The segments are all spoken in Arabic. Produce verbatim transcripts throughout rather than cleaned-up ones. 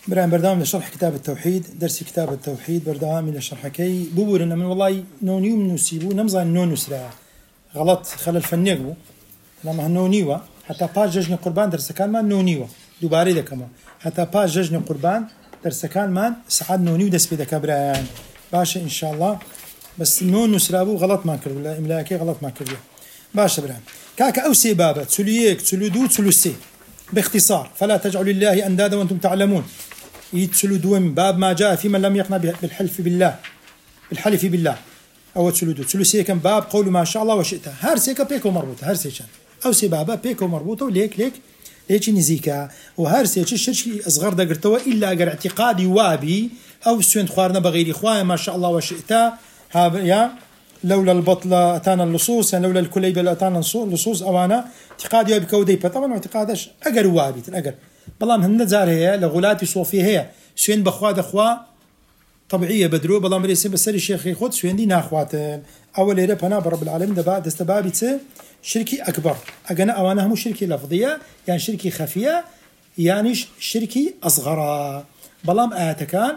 برام بردام لشرح كتاب التوحيد، درس كتاب التوحيد بردام لشرح كي بورنا من والله نونيو من نسيبو نمزا نون نسرا غلط خلل الفنيقو لما نونيوا حتى باج ججن قربان درس كان ما نونيوا دوباري ده كمان حتى باج ججن قربان درس كان ما سعد نونيو دس بيدا كبران باشا إن شاء الله، بس نون نسرابو غلط ما كربو لا إملاكي غلط ما كربو باشا برام كاكا أو سي بابا تسليك تسلودو تسلوسي باختصار فلا تجعلوا لله أندادا وأنتم تعلمون. يتسلو دوم باب ما جاء في من لم يقنع بالحلف بالله بالحلف بالله أو تسلو دو تسلو سيكا باب قول ما شاء الله وشئت هر سيكا بيكو مربوطة هر سيكا أو سي بابا بيكو مربوطة وليك ليك ليك نزيكا وهر سيكا الشرشي أصغر دقرتوا إلا أقر اعتقادي وابي أو سوين خوارنا بغير إخوان ما شاء الله وشئت هذا يا لولا البطلة أتانا اللصوص يعني لولا الكليبة لأتانا اللصوص أوانا اعتقادي وابي كودي طبعا اعتقادش أقر وابي أقر بلام هن زار هي لغلاتي صوفي هي سوين بخوا دخوا طبيعية بدرو بلام ريسي بسري الشيخ يخوت سوين دي ناخوات أول يرى بنا برب العالمين دبا دستبابي تse شركي أكبر أجنا أوانا هم شركي لفظية يعني شركي خفية يعني شركي أصغر بلام آتكان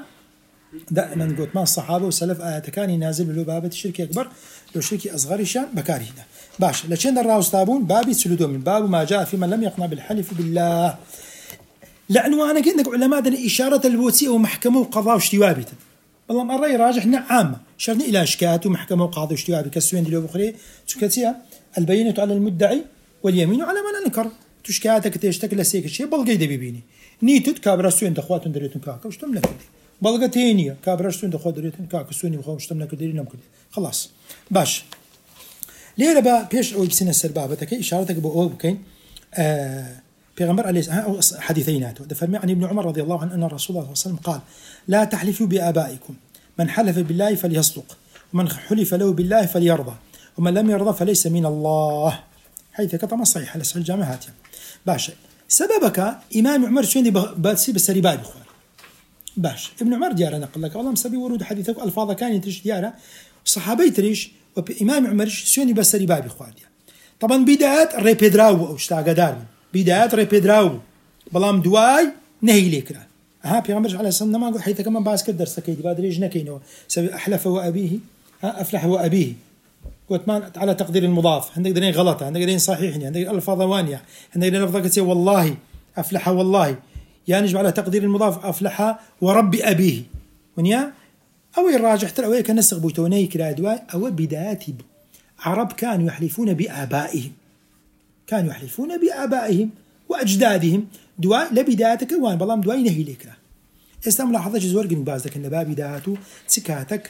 دائما قلت ما الصحابة والسلف آتكان ينازل له بابة الشركي أكبر لو شركي أصغر شان بكاره هنا باش لشين الراوس تابون بابي تسلدون من باب ما جاء في من لم يقنع بالحلف بالله لأنه أنا كنت علماء دني إشارة البوتي ومحكمة وقضاء واشتوابي والله الرأي راجح نعم شرني إلى أشكات ومحكمة وقضاء واشتوابي كالسوين دلو بخري تكتيا البينة على المدعي واليمين على من أنكر تشكاتك تشتكل لسيك الشيء بلغي دبي بيني نيتت كابرسوين دخوات دريتن كاكا وشتم لك بلغة تانية كابرسوين دخوات دريتن كاكا سوين بخوات وشتم لك دري نم كده خلاص باش ليه بقى بيش أو بسنة السربابة إشارتك بأو بكين آه پیغمبر عليه حديثيناته دفرمي عن ابن عمر رضي الله عنه أن الرسول صلى الله عليه وسلم قال لا تحلفوا بآبائكم من حلف بالله فليصدق ومن حلف له بالله فليرضى ومن لم يرضى فليس من الله حيث كتم صحيح لسه الجامعات يعني. باشا سببك إمام عمر شوين دي باتسي بسري باب إخوان باش ابن عمر ديارة نقل لك والله مسبي ورود حديثك ألفاظ كان يتريش ديارة صحابي تريش وإمام عمر شوين دي بسري باب إخوان طبعا بدايات ريبيدراو أو اشتاق دار بدايات ريبيدراو بلام دواي نهي ليكرا ها بيغمبرش عليه الصلاة والسلام حيث كمان باس كدر سكيدي بعد ريج نكينو سبي أحلف وأبيه ها أفلح وأبيه وتمان على تقدير المضاف عندك دلين غلطة عندك دلين صحيحني عندك ألفاظ وانية عندك دلين لفظك تسي والله أفلح والله يعني نجمع على تقدير المضاف أفلح ورب أبيه ونيا أو الراجح ترى أو كان نسق بوتوني كلا دواي أو بدايات عرب كانوا يحلفون بآبائهم كانوا يحلفون بآبائهم وأجدادهم دواء لبدايتك وان بلام دواء نهي لكرا استم ملاحظة جزور قن بازدك إن باب بدايته سكاتك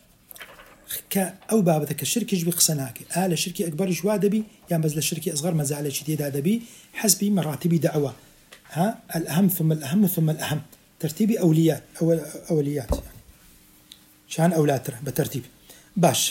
ك أو بابتك الشركة يجبي قصناك آل الشركة أكبر جوادبي يعني بس الشركة أصغر ما زال شديد أدبي حسب مراتب دعوة ها الأهم ثم الأهم ثم الأهم ترتيب أوليات أول أوليات يعني شان أولاد ترى بترتيب باش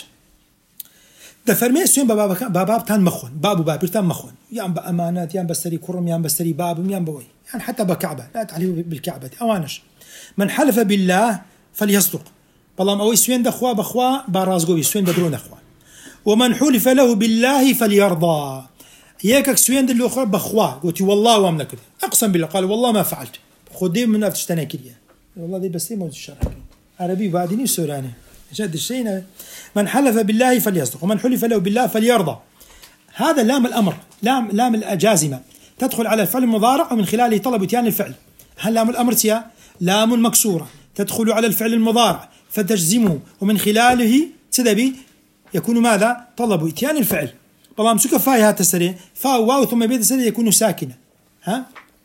ده فرمي سوين باب باب تان مخون باب باب تان مخون يعني بأمانات يعني بستري كرم يعني بستري باب يعني بوي يعني حتى بكعبة لا تحلف بالكعبة أوانش من حلف بالله فليصدق بلام أوي سوين دخوا بخوا بارازقوي سوين بدرون أخوان ومن حلف له بالله فليرضى ياكك سوين دل أخرى بخوا قلت والله وامنا كده أقسم بالله قال والله ما فعلت خدي من أفتشتنا كده والله دي بس موت الشرح عربي بعدني سوراني جد الشيء من حلف بالله فليصدق ومن حلف له بالله فليرضى هذا لام الأمر لام لام الجازمة تدخل على الفعل المضارع ومن خلاله طلب إتيان الفعل هل لام الأمر تيا لام مكسورة تدخل على الفعل المضارع فتجزمه ومن خلاله تدبي يكون ماذا طلب إتيان الفعل طبعا سك فاي هات السريع فا واو ثم بيت السريع يكون ساكنة ها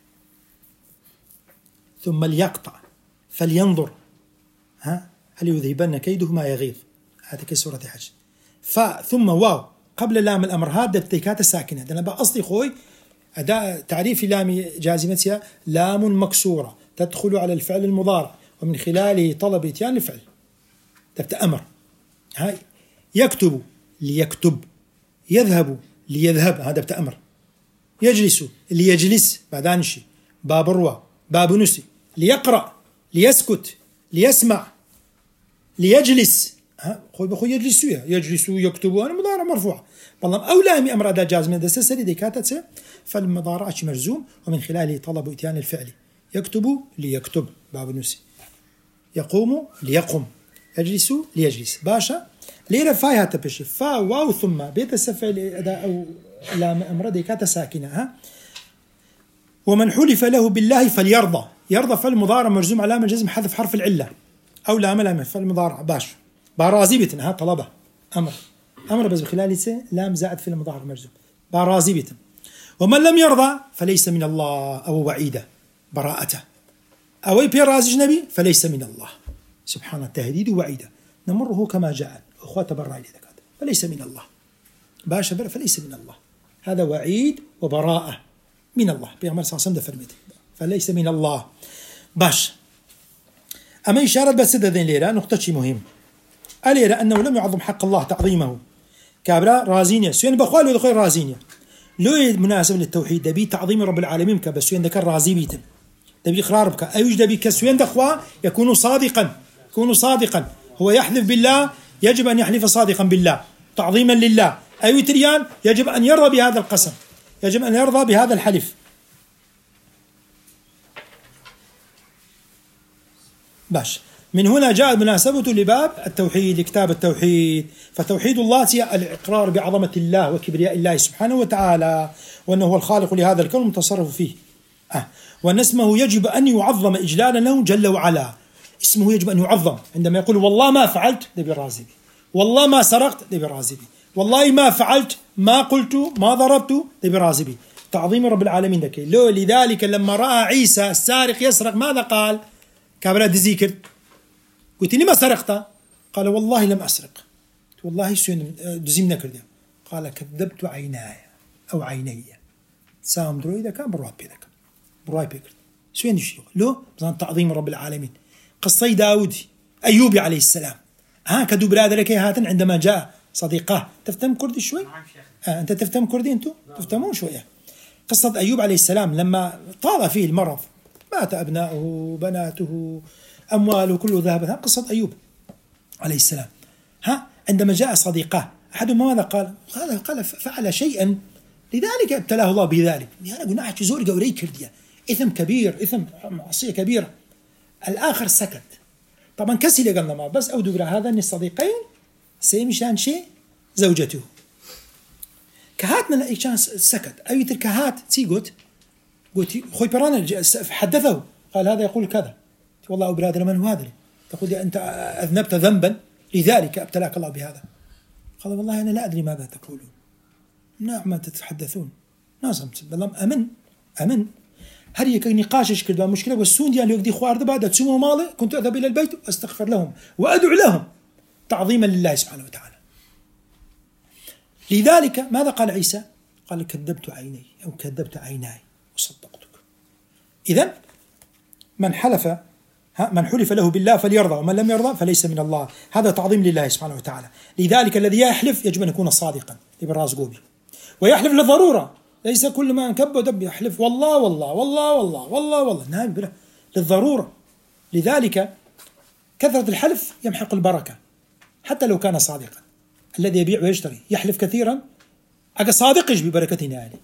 ثم ليقطع فلينظر ها هل يذهبن كيده ما يغيظ هذه كسورة حج فا ثم واو قبل لام الأمر هذا التكات الساكنة أنا بقصدي خوي أداء تعريف لام جازمتها لام مكسورة تدخل على الفعل المضارع ومن خلاله طلب إتيان الفعل تبدأ أمر هاي يكتب ليكتب يذهب ليذهب هذا بتأ أمر يجلس ليجلس بعدان شيء باب الروى باب نسي ليقرأ ليسكت ليسمع ليجلس ها خوي بخو يجلسوا يجلسوا يكتبوا أنا مضارع مرفوع والله أولى من أمر أداة جازمة ده سري دي كاتت فالمضارع مرزوم ومن خلاله طلب إتيان الفعل يكتب ليكتب باب نوسي يقوم ليقوم، يجلس ليجلس. باشا ليرة فاي هاتا بشي فا واو ثم بيت السفعل أداء أو لام أمردي كاتا ساكنة. ها ومن حلف له بالله فليرضى، يرضى فعل مضارع مرزوم علامة جزم حذف حرف العلة أو لام لام فعل مضارع. باش بارازي بيتن ها طلبة أمر أمر بس بخلال لام زائد في المضارع مرزوم بارازي بيتن. ومن لم يرضى فليس من الله أو وعيده براءته أو بيرازي نبي فليس من الله سبحانه التهديد وعيده نمره كما جاء أخوات برا إلى ذكات فليس من الله باشا بر فليس من الله، هذا وعيد وبراءة من الله. بيغمر صلى الله عليه وسلم فليس من الله. باش أما إشارة بس ذين ليرة نقطة شيء مهم أليرة أنه لم يعظم حق الله تعظيمه كابرا رازينيا سوين بخوال ودخول رازينيا لو مناسب للتوحيد دبي تعظيم رب العالمين كبس سوين ذكر رازي بيتم دبي إقرار بك أيش دبي كسوين دخوا يكون صادقا يكون صادقا هو يحلف بالله يجب أن يحلف صادقا بالله تعظيما لله. أي تريان يجب أن يرضى بهذا القسم، يجب أن يرضى بهذا الحلف. باش من هنا جاءت مناسبة لباب التوحيد لكتاب التوحيد. فتوحيد الله هي الإقرار بعظمة الله وكبرياء الله سبحانه وتعالى وأنه هو الخالق لهذا الكون المتصرف فيه. أه. وأن اسمه يجب أن يعظم إجلالا له جل وعلا، اسمه يجب أن يعظم. عندما يقول والله ما فعلت ده بالرازي بي، والله ما سرقت ده بالرازي بي، والله ما فعلت ما قلت ما ضربت ده بالرازي بي. تعظيم رب العالمين ذكي. لو لذلك لما رأى عيسى السارق يسرق ماذا قال؟ كابرا ذكر قلت لي ما سرقت؟ قال والله لم أسرق. والله سوين دزيم نكر ده. قال كذبت عيناي أو عيني سام درو إذا كان برواب بيدك برواب بيكر سوين شيء لو بزان تعظيم رب العالمين. قصة داود أيوب عليه السلام ها كدو برادر لك هاتن عندما جاء صديقه. تفهم كردي شوي؟ آه أنت تفهم كردي أنتوا؟ تفهمون شوية. قصة أيوب عليه السلام لما طال فيه المرض مات أبناؤه بناته أمواله كله ذهب. قصة أيوب عليه السلام ها عندما جاء صديقه أحدهما ماذا قال؟ قال قال فعل شيئا لذلك ابتلاه الله بذلك. يعني قلنا أحكي زور قوري كردية إثم كبير إثم معصية كبيرة. الآخر سكت. طبعا كسل قلنا ما بس أو دبر هذا أن الصديقين سيمشان شيء زوجته كهاتنا كان سكت أي تركهات تيجوت قلت خوي برانا حدثه قال هذا يقول كذا والله أبرادنا من هو هذا تقول أنت أذنبت ذنبا لذلك ابتلاك الله بهذا. قال والله أنا لا أدري ماذا تقولون نعم ما تتحدثون نازم بلام أمن أمن هل يكون نقاشش كذا مشكلة والسون دي اللي يقدي خوارد بعد تسمو مالي كنت أذهب إلى البيت وأستغفر لهم وأدعو لهم تعظيما لله سبحانه وتعالى. لذلك ماذا قال عيسى؟ قال كذبت عيني أو كذبت عيناي وصدقتك. إذن من حلف من حلف له بالله فليرضى ومن لم يرضى فليس من الله. هذا تعظيم لله سبحانه وتعالى. لذلك الذي يحلف يجب أن يكون صادقا ابن راس قوبي ويحلف للضرورة ليس كل ما انكب ودب يحلف والله والله والله والله والله والله نعم بلا للضرورة. لذلك كثرة الحلف يمحق البركة حتى لو كان صادقا. الذي يبيع ويشتري يحلف كثيرا أجا صادقش ببركتنا يعني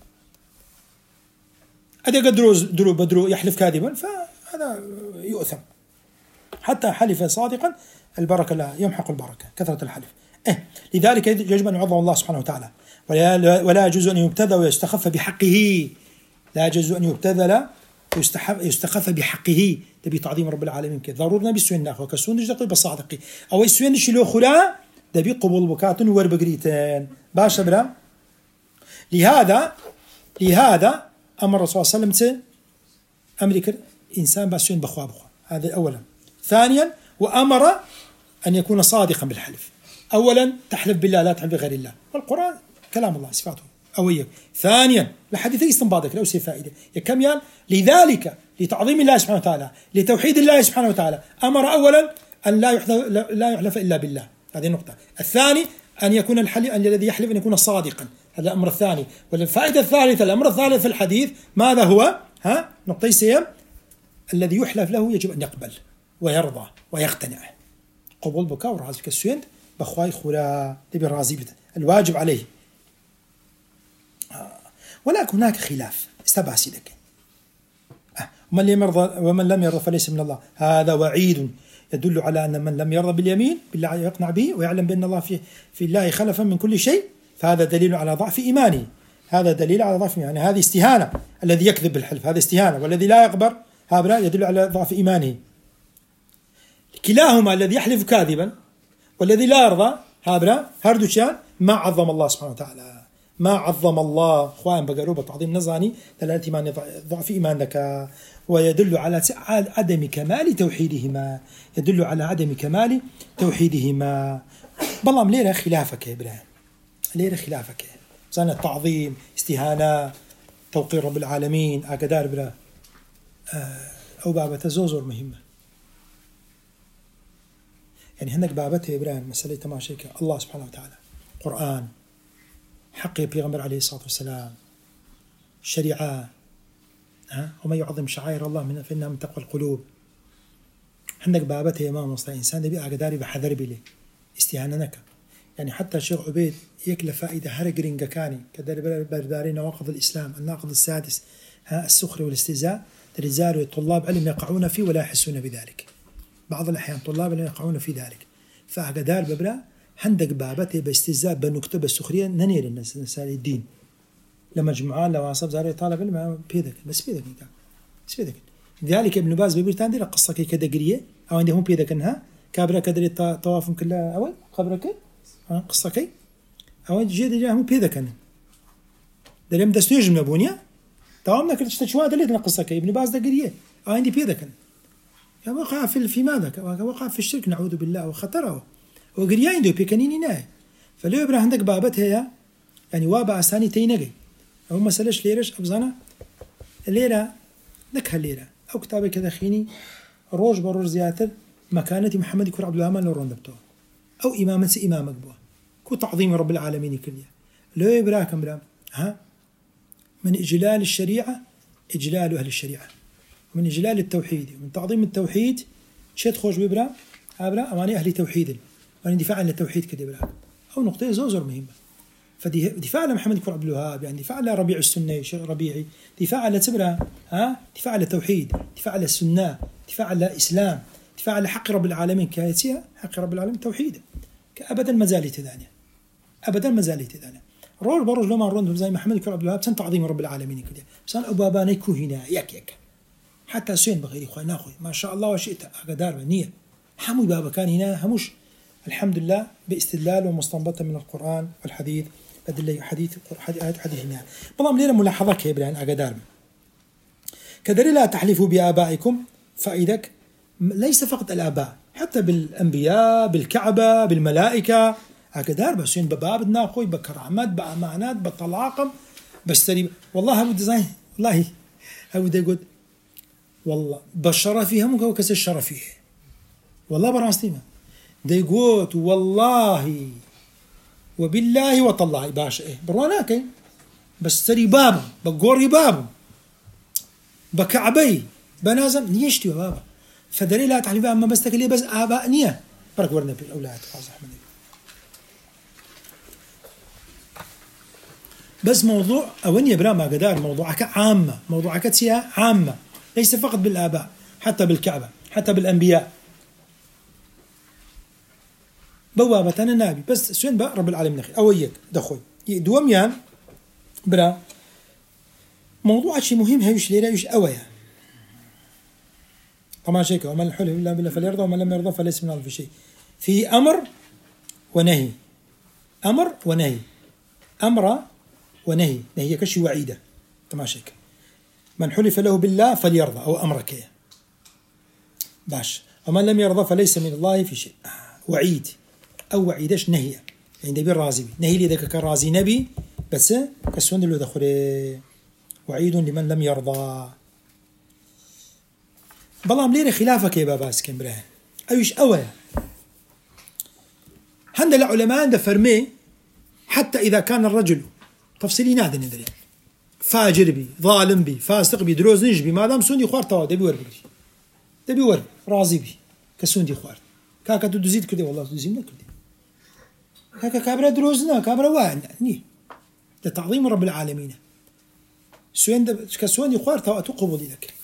أدي قدروا درو بدرو يحلف كاذبا فهذا يؤثم. حتى حلف صادقا البركة لا يمحق البركة كثرة الحلف. إيه لذلك يجب أن يعظم الله سبحانه وتعالى ولا ولا يجوز أن يبتذل ويستخف بحقه. لا يجوز أن يبتذل ويستخف بحقه. تبي تعظيم رب العالمين كذا ضرورنا بالسوين ناخذ كسون نجدقي بصادقي أو السوين شلو خلا تبي قبول بكاتن وربقريتين باشا برا. لهذا لهذا أمر الرسول صلى الله عليه وسلم أمريكا إنسان باسوين بخوا بخوا. هذا أولا. ثانيا وأمر أن يكون صادقا بالحلف. أولا تحلف بالله لا تحلف بغير الله والقرآن كلام الله صفاته أوية. ثانيا لحديث استنباطك لو سي فائدة يكمل. لذلك لتعظيم الله سبحانه وتعالى لتوحيد الله سبحانه وتعالى أمر أولا أن لا يحلف لا يحلف إلا بالله. هذه النقطة. الثاني أن يكون الحلف أن الذي يحلف أن يكون صادقا. هذا الأمر الثاني. والفائدة الثالثة الأمر الثالث في الحديث ماذا هو؟ ها نقطة سيم الذي يحلف له يجب أن يقبل ويرضى ويقتنع. قبول بكاء ورازك السويند بخواي خلا تبي رازي بت الواجب عليه. ولكن هناك خلاف استبع سيدك. ومن لم يرضى ومن لم يرضى فليس من الله. هذا وعيد يدل على أن من لم يرضى باليمين بالله يقنع به ويعلم بأن الله في في الله خلفا من كل شيء، فهذا دليل على ضعف إيمانه. هذا دليل على ضعف إيمانه. هذه استهانة. الذي يكذب بالحلف هذا استهانة، والذي لا يقبر هذا يدل على ضعف إيمانه. كلاهما الذي يحلف كاذبا والذي لا يرضى هذا هردوشان ما عظم الله سبحانه وتعالى، ما عظم الله خوان بقروبة تعظيم نظاني دلالة إيمان ضعف إيمانك، ويدل على عدم كمال توحيدهما، يدل على عدم كمال توحيدهما. بالله ليرة خلافك يا إبراهيم، ليرة خلافك زان التعظيم استهانة توقير رب العالمين أقدار بلا أو بابة زوزور مهمة. يعني هناك بابته إبراهيم مسألة تماشيك الله سبحانه وتعالى، قرآن حق بيغمبر عليه الصلاة والسلام، شريعة، ها وما يعظم شعائر الله من فإنها من تقوى القلوب. عندك بابته إمام مصطفى إنسان دبي أقداري بحذر بلي استهاننك. يعني حتى الشيخ عبيد يكل فائدة هرجرينجا كاني كدار بردارين نواقض الإسلام الناقض السادس ها السخر والاستهزاء رجال طلاب علم يقعون فيه ولا يحسون بذلك. بعض الأحيان طلاب علم يقعون في ذلك. فأقدار ببرا عندك بابته باستهزاء بنكتب السخرية ننير الناس نسال الدين لما جمعان لو عصب زاري طالب علم بيدك بس بيدك بس بيدك. لذلك ابن باز بيبرتان دي قصة كي كدقرية أو عندهم بيدك إنها كابرا كدري طوافهم كلها أول قبرك قصة كي أو جيد جاهم بيدك إنه دلهم دستوج من أبونيا تمام نكرت تشتشوا دليل قصة كي ابن باز دقرية أو عندي بيدك إنه يا وقع في في ماذا وقع في الشرك نعوذ بالله وخطره وقريا عنده بيكنيني ناي. فلو يبرا عندك بابتها يا يعني وابا أساني تينجي أو مسألة ليرش أبزانا الليرة لك هالليرة أو كتابي كذا خيني روج بروج زياتر مكانة محمد كور عبد الرحمن لو رندبته أو إمامة إمامك بوا كو تعظيم رب العالمين كليا. لو يبرا كم برا ها من إجلال الشريعة إجلال أهل الشريعة، ومن إجلال التوحيد ومن تعظيم التوحيد شيء خوش ببرا هابرا أماني أهل توحيد وأنا دفاع عن التوحيد كده برا أو نقطة زوزر مهمة. فدفاع على محمد كور عبد الوهاب يعني دفاع على ربيع السنة شيخ ربيعي، دفاع على تبرا ها دفاع على التوحيد، دفاع على السنة، دفاع على الإسلام، دفاع على حق رب العالمين كايتيا حق رب العالمين توحيد كأبدا مزالي تدانية أبدا مزالي تدانية. رول بروج لما رندهم زي محمد كور عبد الوهاب سن تعظيم رب العالمين كده سن أباباني كو هنا يك يك حتى سين بغير إخوة ناخوي ما شاء الله وشئت أقدار بنية حمو بابا كان هنا هموش الحمد لله باستدلال ومستنبطة من القرآن والحديث أدلة حديث حديث حديث هنا. بلام لينا ملاحظة كبيرة عن أقدار كدليل لا تحلفوا بآبائكم فإذاك ليس فقط الآباء حتى بالأنبياء بالكعبة بالملائكة أقدار بس ين بباب ناخوي بكرامات بأمانات بطلاقم بس تري والله أبو دزاين والله أبو دقود والله بالشرفي هم كوا كسر الشرفي والله براستيما ديقوت والله وبالله وطلع باشا إيه بروناكي بس تري باب بقوري باب بكعبي بنازم نيشتي بابا فدليل لا تحلف أما بس تكلي بس آباء نية برك ورنا بالأولاد خلاص أحمد بس موضوع أوني برا ما قدار موضوعك عامة موضوعك تسيا عامة ليس فقط بالآباء حتى بالكعبة حتى بالأنبياء بوابة النبي بس سين بقى رب العالمين أخي أويك دخوي دوم يان برا موضوع شيء مهم هيش ليرة يش أويا طبعا شيء ومن الحلف إلا بالله فليرضى ومن لم يرضى فليس من الله في شيء في أمر ونهي أمر ونهي أمر ونهي نهي كشي وعيدة طبعا شيء من حلف له بالله فليرضى أو أمرك باش ومن لم يرضى فليس من الله في شيء وعيد أو وعيدش نهي يعني دبي الرازي نهي لي ذاك كرازي نبي بس كسون اللي دخل وعيد لمن لم يرضى. بلام ليرة خلافك يا باباس كمبران أيش أوى هند العلماء ده فرمي حتى إذا كان الرجل تفصيلي نادي ندري فاجر بي ظالم بي فاسق بي دروز نج بي ما دام سوندي خوار توا دبي ور بي دبي ور راضي بي كسوندي خوار كاكا تدزيد كده والله تدزيد كده كاكا كابرا دروزنا كابرا واحد ني لتعظيم رب العالمين سوين كسوندي خوار توا تقبل لك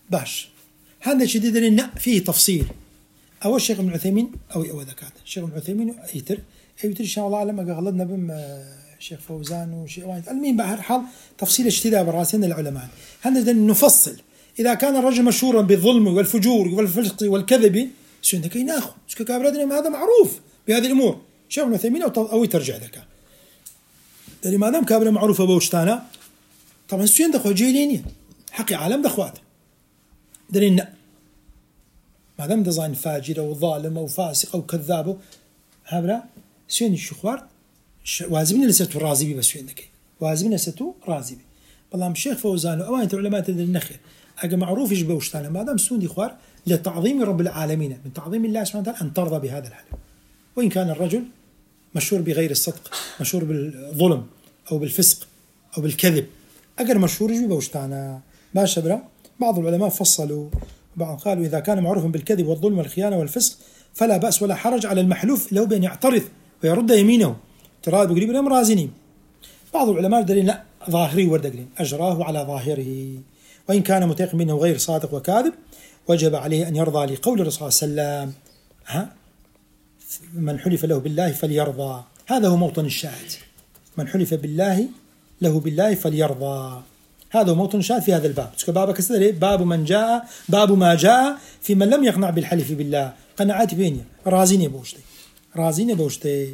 باش هذا شيء دليل فيه تفصيل. أول الشيخ ابن عثيمين أو أو ذكاء الشيخ ابن عثيمين أيتر أيتر إن شاء الله علم غلطنا بهم الشيخ فوزان وشيء وايد المين بهر حال تفصيل اشتداء براسين العلماء. هذا نفصل إذا كان الرجل مشهورا بالظلم والفجور والفسق والكذب سنة كي ناخذ سكا كابرادنا هذا معروف بهذه الأمور الشيخ ابن عثيمين أو أو ترجع ذكاء دليل ما دام كابرا معروفة بوشتانا طبعا سوين دخوا جيليني حقي عالم دخوات دليل لا ما دام دزاين فاجر أو ظالم أو فاسق أو كذاب هابرا سوين الشخوار وازمين لساتو رازبي بس سوين دكي وازمين لساتو رازبي والله الشيخ فوزان وأوانت علماء النخير أجا معروف يجب وشتانا ما دام سوين دي خوار لتعظيم رب العالمين من تعظيم الله سبحانه وتعالى أن ترضى بهذا الحال. وإن كان الرجل مشهور بغير الصدق مشهور بالظلم أو بالفسق أو بالكذب أجر مشهور يجب وشتانا ما شبرا. بعض العلماء فصلوا بعض قالوا إذا كان معروفا بالكذب والظلم والخيانة والفسق فلا بأس ولا حرج على المحلوف لو بأن يعترض ويرد يمينه تراد بقريب الأمر رازنين. بعض العلماء دليل لا ظاهري وردقلين أجراه على ظاهره وإن كان متيقن منه غير صادق وكاذب وجب عليه أن يرضى لقول الرسول صلى الله عليه وسلم ها من حلف له بالله فليرضى. هذا هو موطن الشاهد من حلف بالله له بالله فليرضى. هذا هو موطن الشاهد في هذا الباب. باب كسر باب من جاء باب ما جاء في من لم يقنع بالحلف بالله قناعات بيني رازيني بوشتي رازيني بوشتي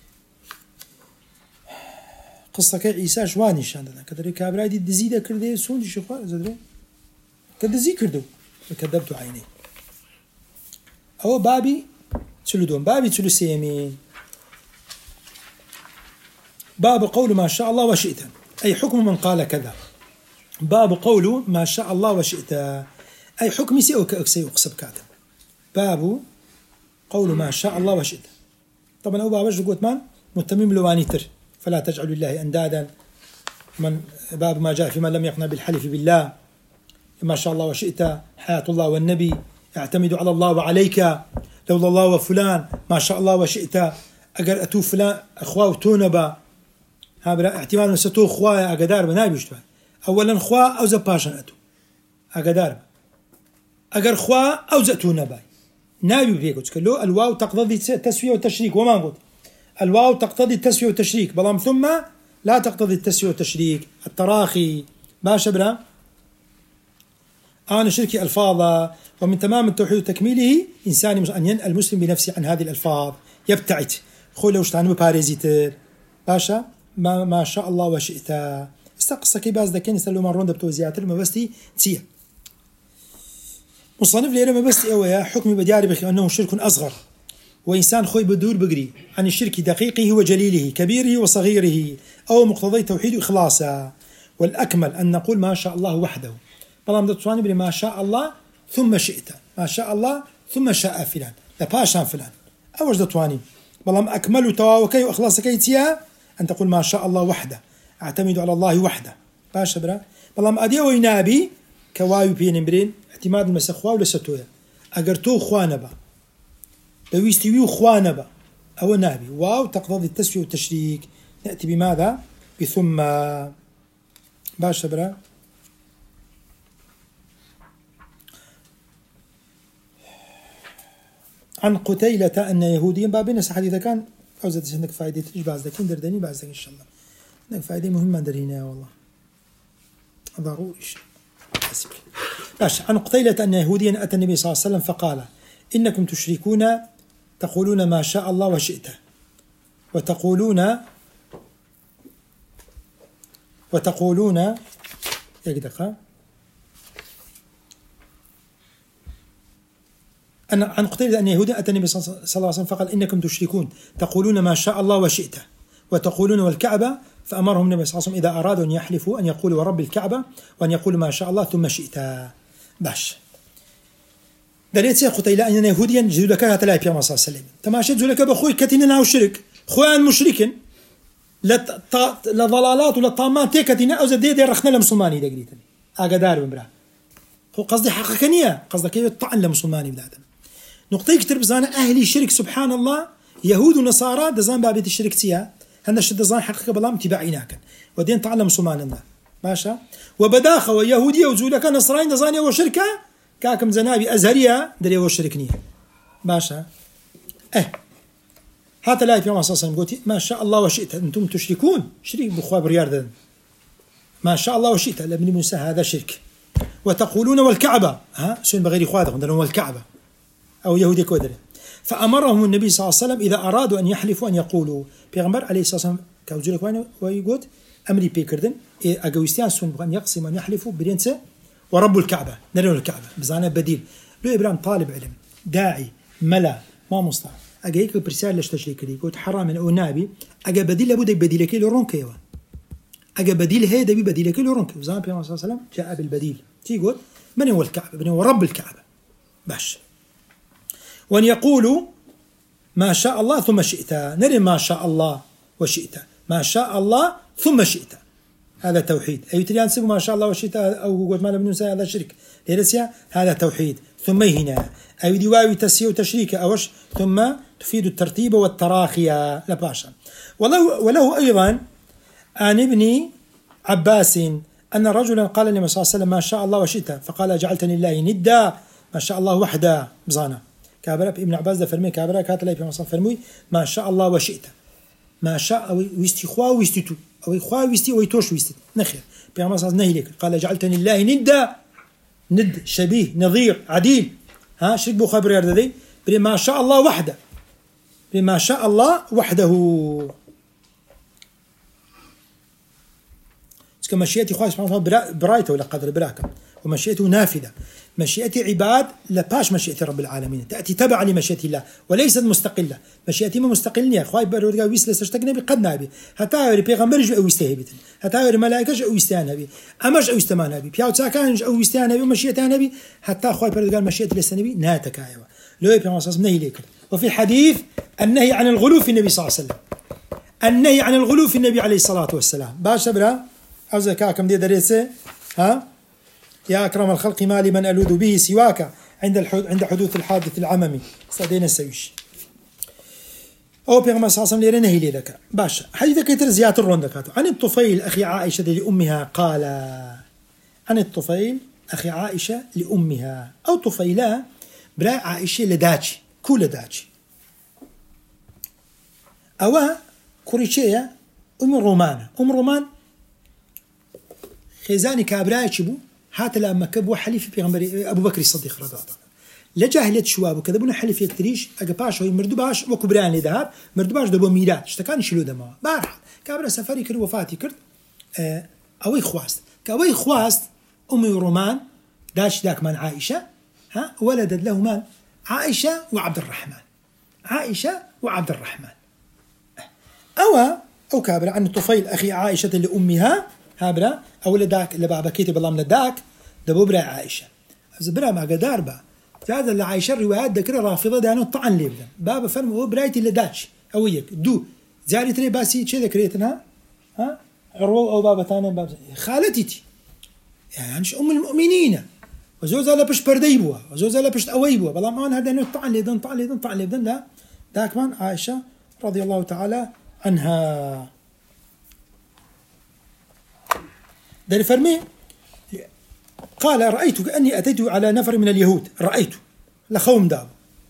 قصة كي عيسى شواني شان ده كدري كابرادي دزيدة كردي سوندي شخوار زدري كدزي كردو فكذبت عيني أو بابي تلدون بابي تلسيمين باب قول ما شاء الله وشئت أي حكم من قال كذا. باب قول ما شاء الله وشئت أي حكم سيء كأكسي وقصب كاتب. باب قول ما شاء الله وشئت طبعا أو باب وجه قوت مان متمم لوانيتر فلا تجعلوا لله أندادا. من باب ما جاء في من لم يقنع بالحلف بالله ما شاء الله وشئت حياة الله والنبي اعتمد على الله وعليك لولا الله وفلان ما شاء الله وشئت أجر أتو فلان أخواه تونبا هذا اعتماد نستو أخواه أقدار بنابي يشتغل أولا خواه أو زباشن أتو أقدار أجر خواه أو زتونبا نابي بيقول كلو الواو تقتضي التسوية والتشريك وما قلت الواو تقتضي التسوية والتشريك بلام ثم لا تقتضي التسوية والتشريك التراخي ما شبرا أنا شركي ألفاظا. ومن تمام التوحيد وتكميله إنسان أن ينأى المسلم بنفسه عن هذه الألفاظ يبتعد خلوا وشتانو باريزيتر باشا ما ما شاء الله وشئت استقصى كي باز دكين يسألوا مرون دبتو زياتر ما بستي تسيه مصنف لي ما بستي أويا حكمي بدياري بخي أنه شرك أصغر وإنسان خوي بدور بقري عن الشرك دقيقه وجليله كبيره وصغيره أو مقتضي توحيد وإخلاصه. والأكمل أن نقول ما شاء الله وحده بلام دتواني بلي ما شاء الله ثم شئت ما شاء الله ثم شاء فلان لا باشان فلان أوج دتواني بلام أكمل تواوكي وإخلاصكي تيا أن تقول ما شاء الله وحده أعتمد على الله وحده باشا برا بلام أدي وينابي كوايو بين برين اعتماد المسخوا ولا ستويا أجرتو خوانبا دويستوي خوانبا أو نابي واو تقتضي التسوية والتشريك. نأتي بماذا بثم باشا برا عن قتيلة أن يهوديا بابين حديثا كان أوزد عندك فائدة تيجي بعض ذاك دردني بعض ذاك إن شاء الله عندك فائدة مهمة درينا والله ضروري شيء حسب. باش عن قتيلة أن يهوديا أتى النبي صلى الله عليه وسلم فقال إنكم تشركون تقولون ما شاء الله وشئت وتقولون وتقولون يقدق أن عن قتيلة أن يهودا أتى النبي صلى الله عليه وسلم فقال إنكم تشركون تقولون ما شاء الله وشئت وتقولون والكعبة فأمرهم النبي صلى الله عليه وسلم إذا أرادوا أن يحلفوا أن يقولوا ورب الكعبة وأن يقولوا ما شاء الله ثم شئت. باش دليل سي قتيلة أن يهوديا جزولك هتلاقي في صلى الله عليه وسلم تماشي جزولك بأخوي كتينا وشرك خوان مشركين لا لا ضلالات ولا طامات كتينا أو زدي دي رخنا لمسلماني دقيقة أقدار بمرا هو قصدي حقيقية قصدك كيف طعن لمسلماني بدادا نقطة كتير بزانا أهلي شرك سبحان الله يهود ونصارى دزان بابيت الشرك تيا هذا الشيء دزان حقيقة بلام تبعيناك ودين طعن لمسلمان الله باشا وبداخة ويهودية وزولك نصراني نزانية وشركة كاكم زنابي أزهرية دري وشركني باشا اه هذا لا يفهم أساسا قلت ما شاء الله وشئت أنتم تشركون شريك بخوا بريار ما شاء الله وشئت لابن موسى هذا شرك وتقولون والكعبة ها سن بغير خوادهم والكعبة أو يهودي كودر فأمرهم النبي صلى الله عليه وسلم إذا أرادوا أن يحلفوا أن يقولوا بيغمبر عليه الصلاة والسلام كوزولك وين ويقول أمري بيكردن أجوستيان سن أن يقسم أن يحلفوا برينسة ورب الكعبة نرون الكعبة بزانا بديل لو إبراهيم طالب علم داعي ملا ما مصطفى أجيك برسالة لشتشريك لي قلت حرام أو نابي أجا بديل لابد بديل كيلو رون كيوا أجا بديل هي دبي بديل كيلو رون كيوا زمان بيغمبر صلى الله عليه وسلم جاء بالبديل تيقول من هو الكعبة من هو رب الكعبة باش وأن يقولوا ما شاء الله ثم شئت نري ما شاء الله وشئت ما شاء الله ثم شئت هذا توحيد أي تريان سبوا ما شاء الله وشئت أو قلت ما لم ننسى هذا شرك ليرسيا هذا توحيد ثم هنا أي دواوي تسيو تشريك أوش ثم تفيد الترتيب والتراخي لا باشا وله, وله أيضا عن ابن عباس أن رجلا قال للنبي صلى الله عليه وسلم ما شاء الله وشئت فقال جعلتني الله ندا ما شاء الله وحده بزانا كابرا ابن عباس ده فرمي كابرا كاتلا في مصطفى فرمي ما شاء الله وشئت ما شاء أو ويستي خوا ويستي تو أو خوا ويستي ويتوش ويستي نخير في مصطفى نهي لك قال جعلتني الله ندا ند شبيه نظير عديل ها شرك بو خبر يرد ذي بل ما شاء الله وحده بما شاء الله وحده كمشيئتي خاص سبحانه وتعالى برايته ولا قدر براكم ومشيئته نافذة مشيئتي عباد لباش مشيئة رب العالمين تأتي تبع لمشيئة الله وليست مستقلة مشيئتي ما مستقلة خواي برودة ويس لستشتقنا بقد نبي حتى يوري بيغمبر جو يستهبت حتى يوري ملائكة جو يستهان بي أمش أو يستمان بي بياو تساكان جو يستهان بي ومشيئة نبي حتى خواي برودة قال مشيئة لسنبي ناتك أيوة لو يبي ما صار نهي ليك وفي الحديث النهي عن الغلو في النبي صلى الله عليه وسلم النهي عن الغلو في النبي عليه الصلاة والسلام باش برا أو زكاكم دي دريسة ها يا أكرم الخلق ما لمن ألوذ به سواك عند عند حدوث الحادث العممي استدينا السويش أو بيغمبر صلى الله عليه وسلم ليرنه لك باشا حديث كتر زيادة الروندكاتو عن الطفيل أخي عائشة لأمها قال عن الطفيل أخي عائشة لأمها أو طفيلا برا عائشة لداتشي كل داتشي أو كوريشيا أم رومان أم رومان خزاني كابراي شبو هات لما كبوا حليف بيغمبر أبو بكر الصديق رضي الله عنه لجاهلية شواب وكذا بنا حليف يكتريش أجباش هو مردباش وكبران لذهب مردباش دبوا ميلاد اشتكان يشيلوا دماء بارح كابرا سفري كر وفاتي كرت أه أوي خواست كأوي خواست أمي رومان داش داك من عائشة ها ولدت له مال عائشة وعبد الرحمن عائشة وعبد الرحمن أو أو كابرا عن طفيل أخي عائشة لأمها هابرا أو لداك لبابا كيتب الله من الداك دبو برا عائشة برا ما قدار با هذا اللي عائشة الروايات ذكر رافضة دانو طعن لي بدن بابا فرم هو برايتي لداش أو يك دو زاري تري باسي شيء ذكريتنا ها عروة أو بابا تانا بابا خالتي يعني أم المؤمنين وزوجها لبش برديبوا وزوجها لبش أويبوا بلا ما أنا هذا إنه طعن لي بدن طعن لي بدن طعن لي بدن لا ذاك من عائشة رضي الله تعالى عنها ده فرمي قال رأيت كأني أتيت على نفر من اليهود رأيت لخوم داب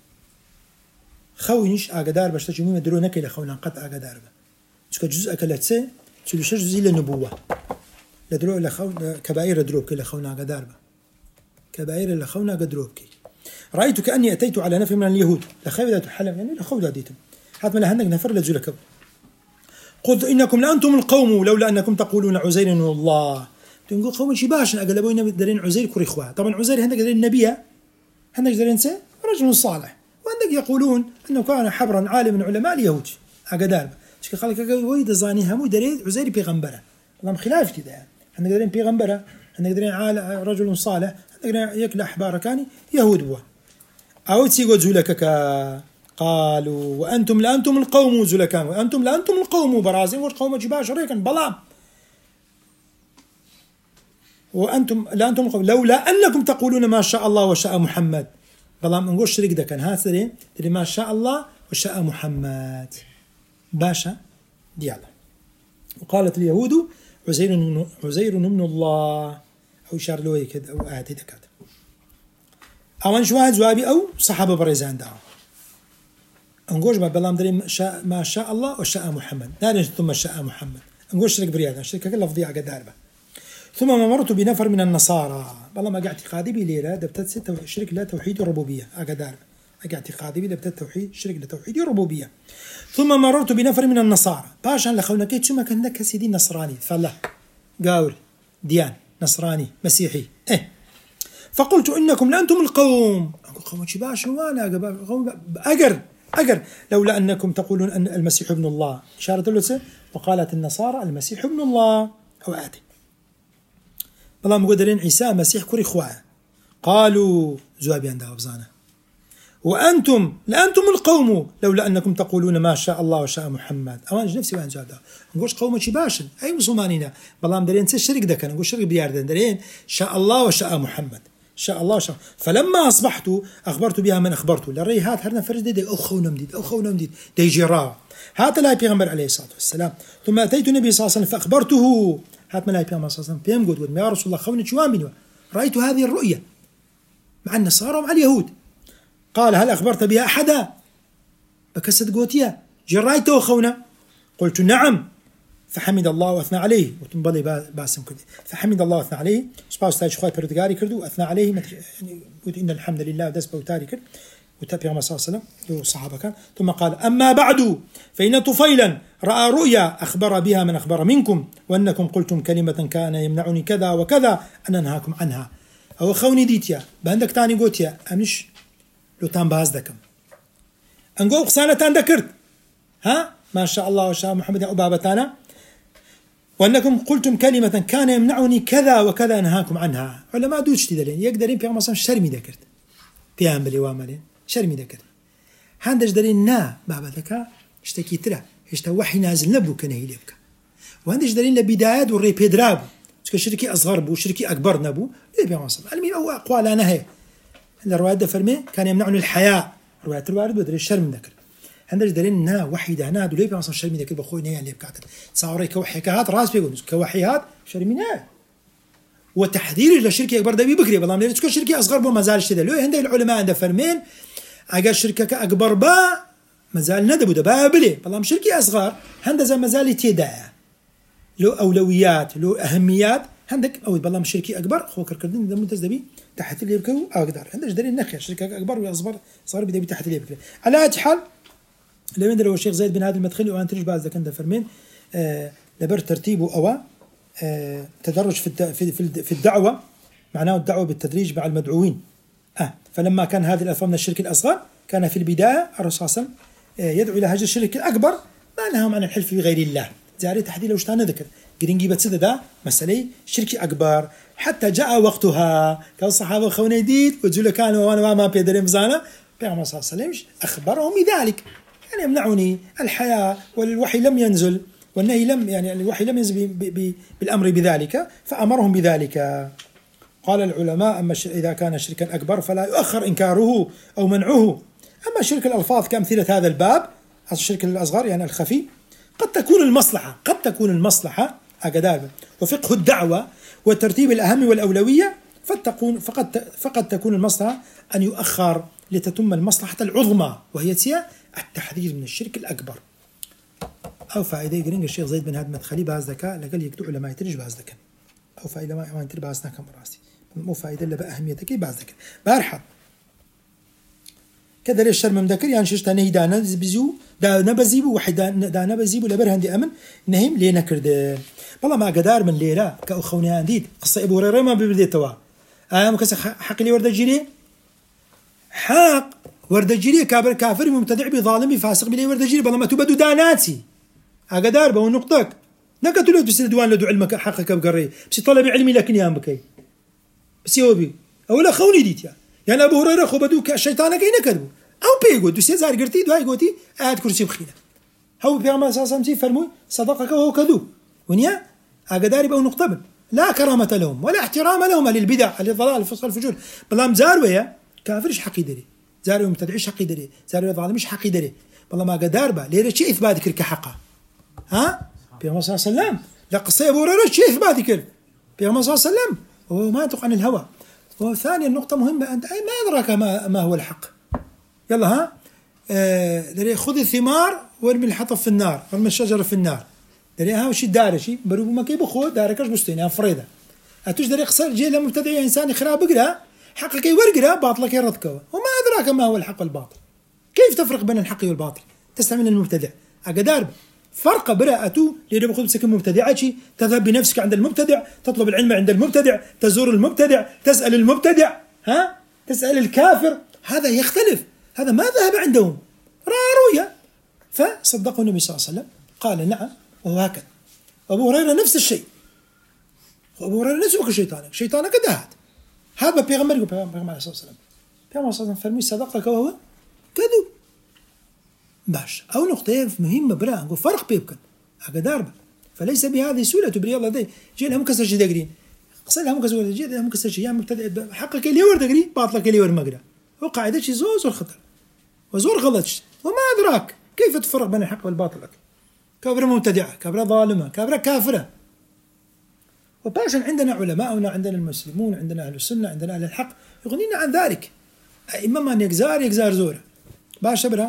خوينش أقدار باش تجي مين درو نكى لخونا قد أقدار شو جزء أكلت سه شو شو جزء للنبوة لدرو لخون كبائر دروب كي لخونا أقدار كبائر لخونا قدروب كي رأيت كأني أتيت على نفر من اليهود لخوذة الحلم يعني لخوذة ديتم حتى من هندك نفر لجلك قلت إنكم لأنتم القوم لولا أنكم تقولون عزير الله تنقول قوم شي باش أقلبوا إن درين عزير كوري إخوة طبعا عزير هندك درين نبيه هندك درين سه رجل صالح وعندك يقولون أنه كان حبرا عالم من علماء اليهود أقدار شكل خلك ويد زاني همو درين عزير بيغمبره والله خلاف كده يعني هندك درين بيغمبره هندك درين عالم رجل صالح هندك درين يكل أحبار كان يهود بوا أو تيجوا زولك قالوا وأنتم لأنتم القوم زلكان وأنتم لأنتم القوم برازين والقوم جباش ريكا بلام وأنتم لأنتم القوم لولا أنكم تقولون ما شاء الله وشاء محمد بلام نقول شريك ده كان هذا اللي ما شاء الله وشاء محمد باشا ديالا وقالت اليهود عزير عزير ابن الله أو شارلوي كذا أو آتي دكات أوان شو هاد جوابي أو صحابة بريزان داو أنقول ما بلام دري شاء ما شاء الله وشاء محمد نارن ثم شاء محمد أنقول شرك برياضة شرك كل لفظية على داربة ثم ما مرت بنفر من النصارى والله ما قاعد اعتقادي بليلة دبتت ستة شرك لا توحيد الربوبية على داربة قاعد اعتقادي بدبتت توحيد شرك لتوحيد الربوبية ثم مررت بنفر من النصارى باشان لخونا كيت شو ما كان لك سيدي نصراني فلا قاول ديان نصراني مسيحي إيه فقلت إنكم لأنتم القوم أقول قوم شباش وانا قوم أجر أجر لولا أنكم تقولون أن المسيح ابن الله إشارة له وقالت النصارى المسيح ابن الله أو آتي والله مقدرين عيسى مسيح كوري خواه قالوا زوابي عندها وبزانة وأنتم لأنتم القوم لولا أنكم تقولون ما شاء الله وشاء محمد أوانج نفسي وين جادا نقولش قوم شباشن أي مسلمانين والله مدرين الشرك ده كان نقول شرك بياردن درين شاء الله وشاء محمد شاء الله شاء فلما أصبحت أخبرت بها من أخبرته لري هات هرنا فرج دي أو خونا مديد أو خونا مديد دي جرا هات لا بيغمبر عليه الصلاة والسلام ثم أتيت النبي صلى الله عليه وسلم فأخبرته هات ملاي بيغمبر صلى الله عليه وسلم بيم قد يا رسول الله خونا شوان بنوا رأيت هذه الرؤية مع النصارى ومع اليهود قال هل أخبرت بها أحدا بكست قوتيا جرايته خونا قلت نعم فحمد الله وأثنى عليه وتنبلي باسم كده فحمد الله وأثنى عليه سباوس تاج خوي بردقاري كردو وأثنى عليه يعني قلت إن الحمد لله ودس بوتاري كرد وتابع ما صلى الله عليه وسلم والصحابة كان ثم قال أما بعد فإن طفيلا رأى رؤيا أخبر بها من أخبر منكم وأنكم قلتم كلمة كان يمنعني كذا وكذا أن أنهاكم عنها أو خوني ديتيا بهندك تاني قوتيا أمش لو تان باز دكم أنقول قصانة تان ذكرت ها ما شاء الله وشاء محمد أو بابتانا وأنكم قلتم كلمة كان يمنعني كذا وكذا أنهاكم عنها علماء دوش تدلين يقدرين في عمصان شرمي ذكرت في عملي وعملين شرمي ذكرت هندش دلين نا بابا ذكا اشتكي ترى اشتا وحي نازل نبو كنه يلبك وهندش دلين لبدايات والري بيدرابو شركي أصغر بو شركي أكبر نبو ليه في عمصان علمي أو أقوال أنا هي الروايات ده فرمي كان يمنعني الحياة روايات الوارد بدري الشرم ذكر هندش دلين نا وحيدة نا دولي بيعصر شرمي ذكر بخوي نيا اللي بكاتل صاري كوحي كهات راس بيقول كوحي هات شرمي نا وتحذير للشركة أكبر ده بيبكري والله من تكون شركة أصغر بو مازال شتى لو هندي العلماء عند فرمين أجا شركة أكبر با مازال ندبو ده بابلي والله من شركة أصغر هندز مازال تيدا لو أولويات لو أهميات عندك أو بالله من شركة أكبر خو كركردين ده منتز دبي تحت اللي يبكوا أقدر عندك دليل نخية شركة أكبر وأصغر صار بدأ تحت اللي يبكوا على أي حال لو يندر الشيخ زيد بن هذا المدخلي وأنا تريج بعض ذاك فرمين آه لبر ترتيبه أو آه تدرج في في في الدعوة معناه الدعوة بالتدريج مع المدعوين آه فلما كان هذه الألفاظ من الشرك الأصغر كان في البداية الرسول صلى الله عليه وسلم آه يدعو إلى هجر الشرك الأكبر ما نهاهم عن الحلف بغير الله زاري تحديد لو اشتانا ذكر قرنجي بتسد ده مسألة شرك أكبر حتى جاء وقتها كالصحابة خوني ديد وجل كانوا وأنا ما بيدرين مزانا بيعمل صلى الله عليه وسلم أخبرهم بذلك يعني يمنعني الحياة والوحي لم ينزل والنهي لم يعني الوحي لم ينزل بالأمر بذلك فأمرهم بذلك قال العلماء أما إذا كان شركا أكبر فلا يؤخر إنكاره أو منعه أما شرك الألفاظ كأمثلة هذا الباب الشرك الأصغر يعني الخفي قد تكون المصلحة قد تكون المصلحة أقدار وفقه الدعوة وترتيب الأهم والأولوية فتكون فقد فقد تكون المصلحة أن يؤخر لتتم المصلحة العظمى وهي التحذير من الشرك الأكبر أو فائدة يقولين الشيخ زيد بن هاد مدخلي بعض ذكاء لقال يكتب علماء يترج بعض ذكاء أو فائدة ما يمكن بعضنا كم راسي مو فائدة إلا بأهميتك بعض ذكاء بارحب كذا ليش شرم مذكر يعني شيش تاني دانا بزيو دانا بزيبو واحد دانا بزيبو لبر هندي أمن نهم لينا كرد والله ما قدار من ليلة كأخوني عنديد قصة أبو هريرة ما ببدي توا آه مكسر حق لي ورد جيري حق ورد جيري كافر كافر مبتدع بظالم فاسق بلي ورد جيري والله ما تبدو داناتي أقدار بهو نقطك نقتلوا بس دوان لدو علمك حقك بقري بس طلب علمي لكن يا بكي بس يوبي أولا خوني ديت يعني يعني أبو هريرة خو بدو كالشيطان كي نكذبوا أو بيقول دوسي زار قرتي دواي قوتي آد كرسي بخيلة هو بيعمل أساسا متي فرموي صدقك وهو كذوب ونيا أقدار بهو نقطة لا كرامة لهم ولا احترام لهم للبدع للضلال الفسق الفجور بلام زاروية كافرش حقي دري زاروي متدعيش حقي دري زاروي ظالمش حقي دري والله ما قدار با ليه شيء إثبات كرك حقه ها بيعمل صلى الله عليه وسلم لا قصة أبو هريرة شيء إثباتي كل بيغمر صلى الله عليه وسلم وهو ما ينطق عن الهوى. وثانيا نقطة مهمة، أنت أي ما أدراك ما, ما هو الحق. يلا ها آه خذ الثمار وارمي الحطب في النار، ارمي الشجرة في النار. دري ها وشي داري شي بروب ما كيبو خو داركش بستين فريدة أتوش دري قصة جي لما مبتدع إنسان خراب بقرا حقك يورقرا باطلك يردك وما أدراك ما هو الحق والباطل. كيف تفرق بين الحق والباطل؟ تستعمل المبتدع أقدار فرق براءته لأنه بخذ بسكن مبتدعة، تذهب بنفسك عند المبتدع، تطلب العلم عند المبتدع، تزور المبتدع، تسأل المبتدع، ها تسأل الكافر. هذا يختلف، هذا ما ذهب عندهم رأى رؤيا فصدقوا النبي صلى الله عليه وسلم قال نعم وهو هكذا. أبو هريرة نفس الشيء، أبو هريرة نفسه كشيطانك شيطانك دهت هذا بيغمر يقول بيغمر عليه الصلاة والسلام بيغمر صلى الله عليه وسلم فرمي صدقك وهو كذب باش. أو نقطة مهمة برا نقول فرق بيبكن هذا داربة فليس بهذه سهولة تبري الله ده جيل هم كسر شيء دقرين قصة هم كسر جيل هم كسر شيء يعني مبتدأ حقك اللي ورد دقري باطلك اللي ورد مقرأ وقاعدة شيء زور زور خطر وزور غلطش وما أدراك كيف تفرق بين الحق والباطل. كابرة مبتدعة، كابرة ظالمة، كابرة كافرة. وباشا عندنا علماءنا، عندنا المسلمون، عندنا أهل السنة، عندنا أهل الحق يغنينا عن ذلك. إما من يجزار يجزار زورة باشا برا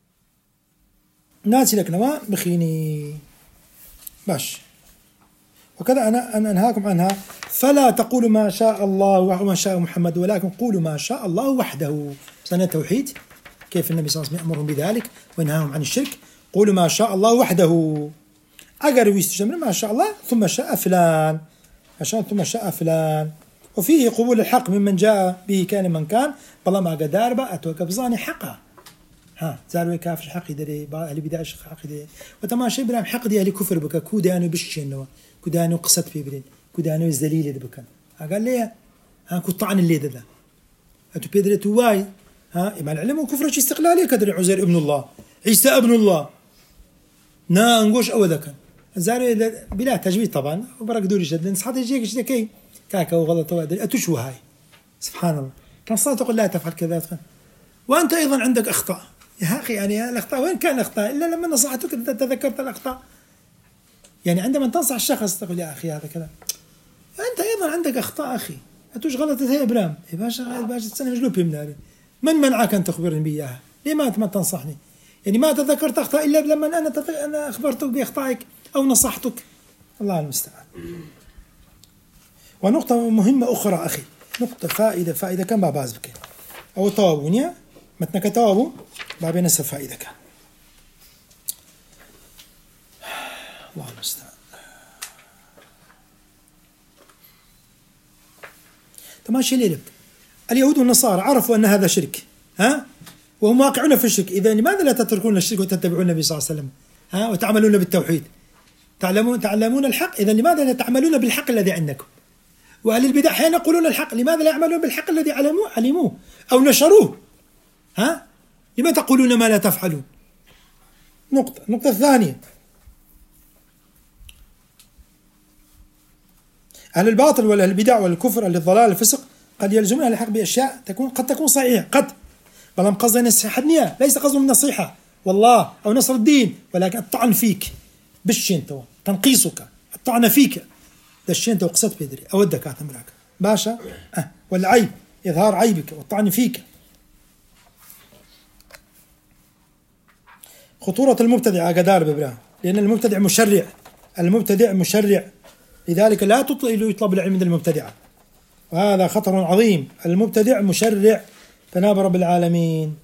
ناسي لك نواة بخيني باش. وكذا أنا أنا أنهاكم عنها فلا تقولوا ما شاء الله وما شاء محمد ولكن قولوا ما شاء الله وحده. سنة التوحيد كيف النبي صلى الله عليه وسلم يأمرهم بذلك وينهاهم عن الشرك. قولوا ما شاء الله وحده أجر ويستجمر ما شاء الله ثم شاء فلان عشان ثم شاء فلان. وفيه قبول الحق ممن جاء به كان من كان بلا ما قدار بقى توقف ظاني حقه ها زاروا كافر حق يدري أهل بداية حق يدري وتماشي برام حق دي أهل كفر بك كودانو بشينوا كودانو قصت في برين كودانو الزليل ده بكن قال لي ها كطعن اللي ده ده أنتو بيدري تواي ها مع العلم وكفر شيء استقلالي كدري عزير ابن الله عيسى ابن الله نا نقوش أول كان زاروا بلا تجويد طبعا وبرك دوري جد نصحت يجيك شيء كي كاكا وغلط وادري أتشوا هاي سبحان الله كان صلاة تقول لا تفعل كذا وأنت أيضا عندك أخطاء يا أخي يعني الأخطاء وين كان الأخطاء إلا لما نصحتك تذكرت الأخطاء. يعني عندما تنصح الشخص تقول يا أخي هذا كلام أنت أيضا عندك أخطاء أخي أتوش غلطت هي إبرام يا باشا باشا تسنى مجلوب من من منعك أن تخبرني بيها ليه ما ما تنصحني يعني ما تذكرت أخطاء إلا لما أنا تت... أنا أخبرتك بأخطائك أو نصحتك الله المستعان. ونقطة مهمة أخرى أخي نقطة فائدة فائدة كم بعباز بك أو طوابونيا متنك توابو بابي نسب فائدة كان الله المستعان. تماشي ليلك اليهود والنصارى عرفوا أن هذا شرك ها وهم واقعون في الشرك. إذا لماذا لا تتركون الشرك وتتبعون النبي صلى الله عليه وسلم ها وتعملون بالتوحيد تعلمون تعلمون الحق. إذا لماذا لا تعملون بالحق الذي عندكم؟ وأهل البدع حين يقولون الحق لماذا لا يعملون بالحق الذي علموه علموه أو نشروه ها لما تقولون ما لا تفعلون. نقطة النقطة الثانية أهل الباطل ولا البدع والكفر أهل الضلال الفسق قد يلزمون الحق بأشياء تكون قد تكون صحيحة قد بل هم قصد نصيحة النية ليس قصدهم النصيحة والله أو نصر الدين ولكن الطعن فيك بالشين تو تنقيصك الطعن فيك ده الشين تو قصد بيدري أودك أعتمرك باشا أه والعيب إظهار عيبك والطعن فيك. خطورة المبتدع قدار ببراه لأن المبتدع مشرع المبتدع مشرع لذلك لا تطلب يطلب العلم من المبتدعة وهذا خطر عظيم. المبتدع مشرع فناب رب العالمين.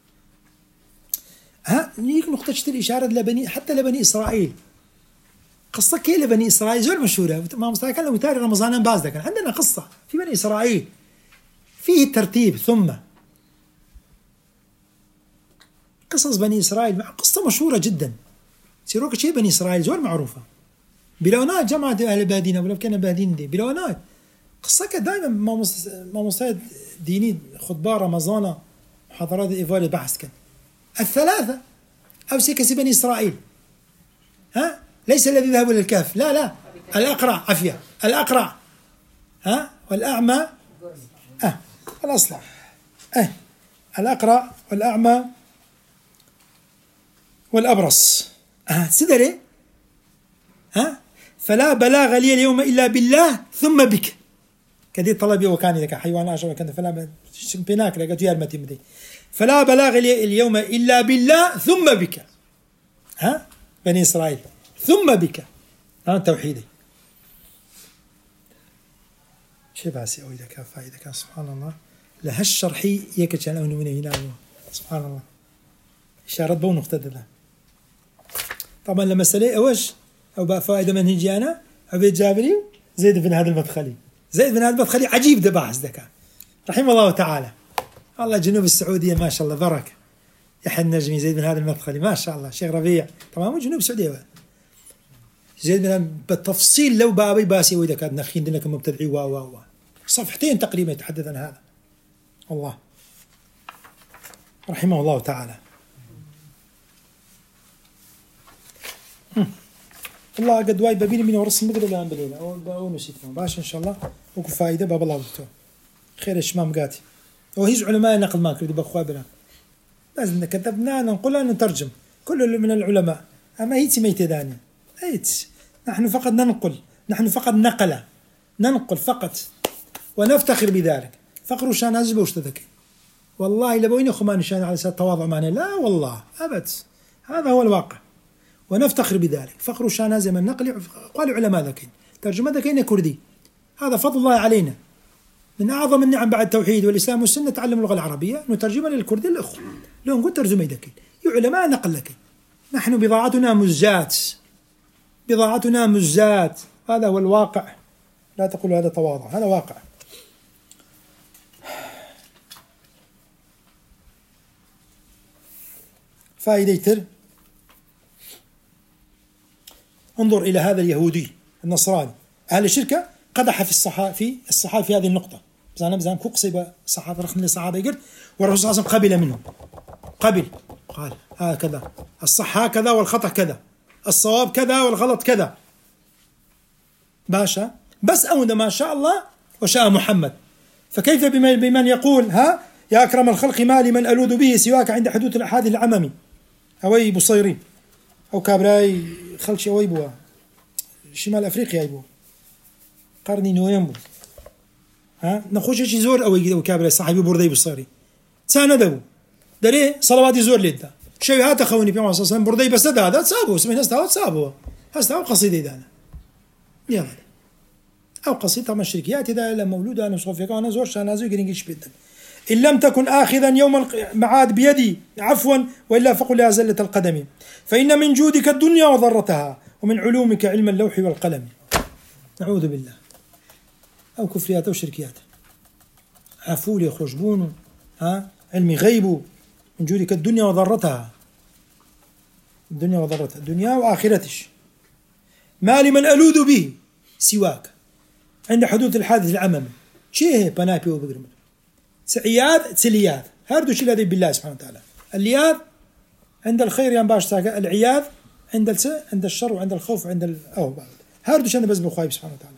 ها نيجي نقطة الإشارة لبني حتى لبني إسرائيل قصة كي لبني إسرائيل زول مشهورة ما مستعد كان متاري رمضان باز كان عندنا قصة في بني إسرائيل فيه الترتيب ثم قصص بني إسرائيل مع قصة مشهورة جدا سيروك شيء بني إسرائيل زول معروفة بلونات جماعة أهل بادينا ولا كنا بادين دي بلونات قصة دائما ما ما مستعد ديني خطبة رمضان محاضرات إيفالي بحث كان الثلاثة أو سيكسي بني إسرائيل ها ليس الذي ذهب للكهف لا لا الأقرع عفية الأقرع ها والأعمى أه الأصلع أه الأقرع والأعمى والأبرص أه سدري ها فلا بلاغ لي اليوم إلا بالله ثم بك. كدي طلبي وكان لك حيوان عشر كان فلا بيناك لقيت يا المتي فلا بلاغ لي اليوم إلا بالله ثم بك. ها بني إسرائيل ثم بك. هذا توحيدي. شيء باسي أو إذا كان فائدة كان سبحان الله لهالشرحي يكتشان أو من هنا سبحان الله إشارة بون مختدلة. طبعا لما سلي أوش أو بقى فائدة من هنجي أنا عبيد جابري زيد بن هذا المدخلي. زيد بن هذا المدخلي عجيب ده بحث ذكاء رحمه الله تعالى. الله جنوب السعودية ما شاء الله بركة. يحيى النجمي زيد بن هذا المدخلي ما شاء الله. شيخ ربيع طبعا مو جنوب السعودية زيد بن بالتفصيل لو بابي باسي وإذا كان نخين دينك مبتدعي وا وا وا صفحتين تقريبا يتحدث عن هذا. الله رحمه الله تعالى. الله قد وايد ببيني من ورص مقدر الآن بالليل أو أو نسيتهم باش إن شاء الله وكو فائدة باب الله وقته خير الشمام قاتي وهيز علماء نقل ما كردي بأخوة بنا لازم كتبنا ننقلها نترجم كل من العلماء أما هيت ميت داني هيت نحن فقط ننقل نحن فقط نقلة ننقل فقط ونفتخر بذلك. فقروا شان هزب واشتذكي والله لبوين خمان شان على سبيل التواضع معنا لا والله أبد هذا هو الواقع ونفتخر بذلك. فقروا شان هزم النقل قالوا علماء ذكين ترجمة ذكين كردي هذا فضل الله علينا من أعظم النعم بعد التوحيد والإسلام والسنة تعلم اللغة العربية نترجمها للكردي الأخوة لو نقول ترجمة ذكين علماء نقل لك. نحن بضاعتنا مزجات بضاعتنا مزجات هذا هو الواقع. لا تقول هذا تواضع هذا واقع. فائدة انظر إلى هذا اليهودي النصراني أهل الشركة قدح في الصحابة في الصحابة في هذه النقطة زان بزان كوكسي صحابة رخم للصحابة يقول والرسول صلى الله عليه وسلم قبل منهم قبل قال هكذا الصح هكذا والخطأ كذا الصواب كذا والغلط كذا باشا بس أونا ما شاء الله وشاء محمد. فكيف بمن يقول ها يا أكرم الخلق ما لمن ألوذ به سواك عند حدوث الأحاديث العممي أوي بصيرين أو كابراي خلش أوي بوا شمال أفريقيا يبوا قرني نويمبو ها نخوش شي زور أوي أو كابراي صاحبي بردي بصيري ساندبو دري صلوات زور ليدا شيء هات خوني في مصر صلى بردي بس هذا هذا سابو سمينا استوى سابو هستوى قصيدة دانا يلا أو قصيدة طبعا الشركيات إذا لما مولودة أنا صوفيا أنا زور شانازو يقرنجيش بيدا إن لم تكن آخذا يوم المعاد بيدي عفوا وإلا فقل يا زلة القدم فإن من جودك الدنيا وضرتها ومن علومك علم اللوح والقلم. نعوذ بالله أو كفريات أو شركيات عفولي يخرجبون ها علمي غيبه من جودك الدنيا وضرتها الدنيا وضرتها الدنيا وآخرتش ما لمن ألوذ به سواك عند حدوث الحادث العممي شيء بنابي وبقرمه سعياد سلياد هردو شيء هذا بالله سبحانه وتعالى. اللياذ عند الخير ينباش ساقة العياذ عند الس عند الشر وعند الخوف وعند ال أو بعد هردو شيء بس بخواي سبحانه وتعالى.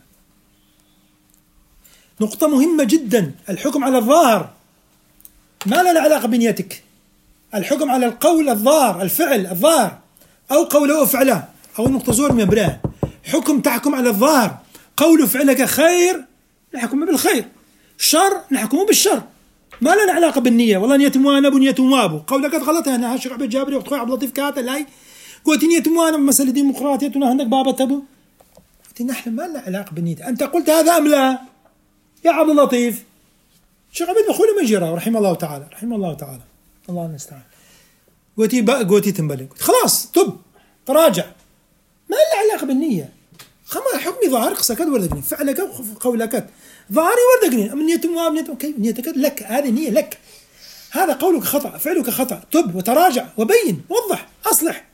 نقطة مهمة جدا الحكم على الظاهر ما له علاقة بنيتك. الحكم على القول الظاهر الفعل الظاهر أو قوله وفعله أو النقطة زور من براه حكم تحكم على الظاهر قول فعلك خير نحكم بالخير شر نحكم بالشر ما لنا علاقة بالنية. والله نية موانب ونية موابو قولك غلط أنا هاشق عبد جابري وأخوي عبد اللطيف كاتل هاي قلت نية موانب مسألة ديمقراطية عندك بابا تبو قلت نحن ما لنا علاقة بالنية. أنت قلت هذا أم لا يا عبد اللطيف شيخ عبد بخول مجرى رحمه الله تعالى رحمه الله تعالى الله المستعان قلت بقى قلت تنبلي قلت خلاص تب تراجع ما لنا علاقة بالنية. خما حكمي ظاهر قصة كذا وردقني فعلك قولك ظاهري وردقني من نية مواب نية كيف نيتك لك هذه نية لك هذا قولك خطأ فعلك خطأ تب وتراجع وبين وضح أصلح.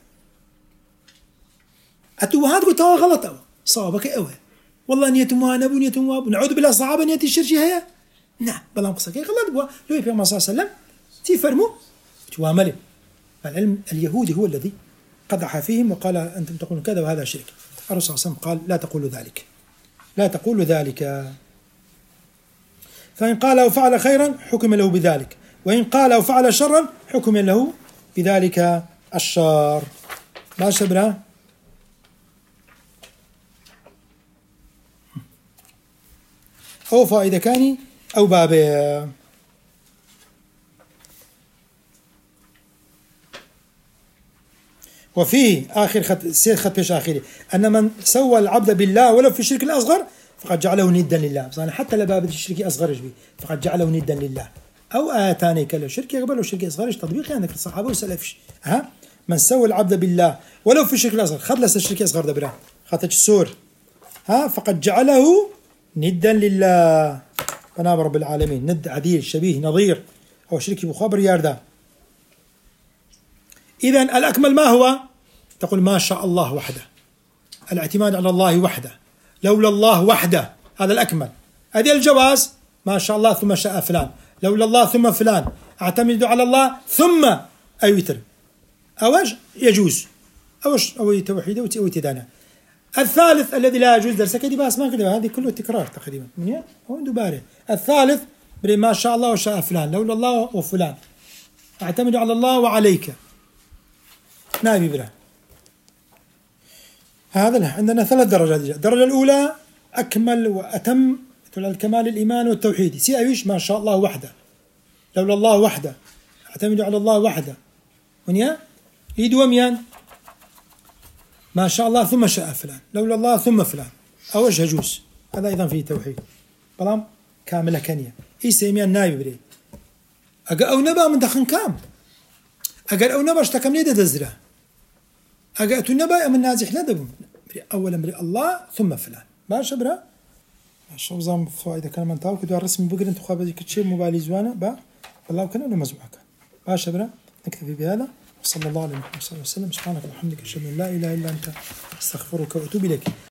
أتو هذا قلت غلط أو صوابك أوه والله نية موانب ونية مواب ونعوذ بالله صعبة نية الشرشي هي نعم بلا قصة كي غلط بوا لو يبي الله صلى الله عليه وسلم تفرموا توامله. العلم اليهودي هو الذي قدح فيهم وقال أنتم تقولون كذا وهذا شرك. الرسول صلى الله عليه وسلم قال لا تقولوا ذلك لا تقولوا ذلك. فإن قال أو فعل خيرا حكم له بذلك وإن قال أو فعل شرا حكم له بذلك الشر. ما شبنا أو فائدة كاني أو بابي. وفيه آخر خط سير خط بيش آخره أن من سوى العبد بالله ولو في الشرك الأصغر فقد جعله ندا لله. بس حتى لباب الشرك أصغر به فقد جعله ندا لله. أو آتاني كله شرك يقبل وشرك أصغر تطبيقي عندك الصحابة والسلف. ها من سوى العبد بالله ولو في الشرك الأصغر خد لس الشرك أصغر دبره خطج السور ها فقد جعله ندا لله. فنام رب العالمين ند عديل شبيه نظير أو شرك مخابر ياردا. إذن الأكمل ما هو؟ تقول ما شاء الله وحده، الاعتماد على الله وحده، لولا الله وحده، هذا الأكمل. هذه الجواز ما شاء الله ثم شاء فلان، لولا الله ثم فلان، أعتمد على الله ثم أي وتر أوج يجوز أوش أو توحيد أو تدانا. الثالث الذي لا يجوز درسه كذي بس ما كذا هذه كله تكرار تقريبا من هو دباره. الثالث ما شاء الله وشاء فلان، لولا الله وفلان، أعتمد على الله وعليك نائب إبراهيم. هذا عندنا ثلاث درجات. الدرجة الأولى أكمل وأتم الكمال الإيمان والتوحيد سي أيش ما شاء الله وحده، لولا الله وحده، أعتمد على الله وحده، ونيا يدو ميان ما شاء الله ثم شاء فلان، لولا الله ثم فلان أوجه جوز. هذا أيضا فيه توحيد بلام كاملة كنية. إيش يميان نائب إبراهيم أجا أو نبأ من دخن كام أجر أو نبأ اشتكم لي دزرة أجا تنبأ من نازح لدبم أولا مري الله ثم فلان ما شبرا شو نظام فائدة كلام من تاو كده الرسم بقدر أنت خابز كتشير موبايل زوانة با والله كنا ولا مزوعك ما شبرا. نكتفي بهذا وصلى الله على محمد صلى الله عليه وسلم. سبحانك وبحمدك أشهد أن لا إله إلا أنت أستغفرك وأتوب إليك.